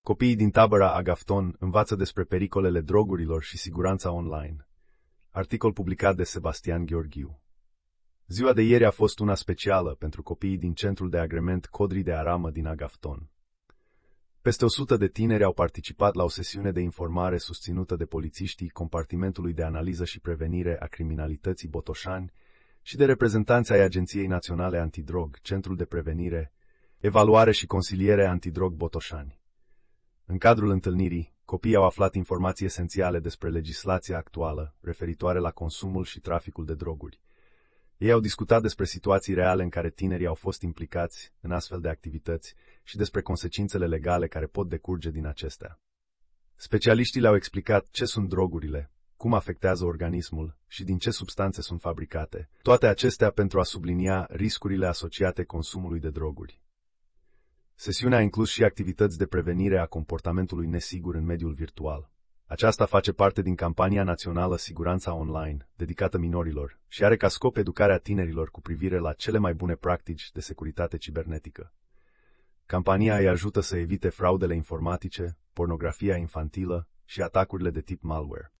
Copiii din tabăra Agafton învață despre pericolele drogurilor și siguranța online. Articol publicat de Sebastian Gheorghiu. Ziua de ieri a fost una specială pentru copiii din centrul de agrement Codrii de Aramă din Agafton. Peste 100 de tineri au participat la o sesiune de informare susținută de polițiștii Compartimentului de Analiză și Prevenire a Criminalității Botoșani și de reprezentanți ai Agenției Naționale Antidrog, Centrul de Prevenire, Evaluare și Consiliere Antidrog Botoșani. În cadrul întâlnirii, copiii au aflat informații esențiale despre legislația actuală referitoare la consumul și traficul de droguri. Ei au discutat despre situații reale în care tinerii au fost implicați în astfel de activități și despre consecințele legale care pot decurge din acestea. Specialiștii le-au explicat ce sunt drogurile, cum afectează organismul și din ce substanțe sunt fabricate, toate acestea pentru a sublinia riscurile asociate consumului de droguri. Sesiunea a inclus și activități de prevenire a comportamentului nesigur în mediul virtual. Aceasta face parte din campania națională Siguranța Online, dedicată minorilor, și are ca scop educarea tinerilor cu privire la cele mai bune practici de securitate cibernetică. Campania îi ajută să evite fraudele informatice, pornografia infantilă și atacurile de tip malware.